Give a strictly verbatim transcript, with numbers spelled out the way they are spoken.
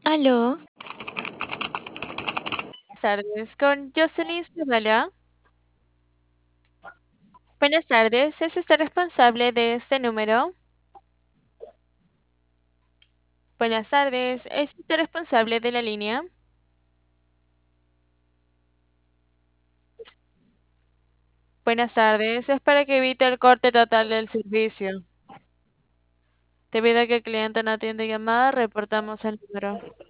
Aló, Buenas tardes, con Jocelyn Zavala. Buenas tardes, ¿es usted responsable de este número? Buenas tardes, ¿es usted responsable de la línea? Buenas tardes, es para que evite el corte total del servicio. Debido a que el cliente no atiende llamada, reportamos el número.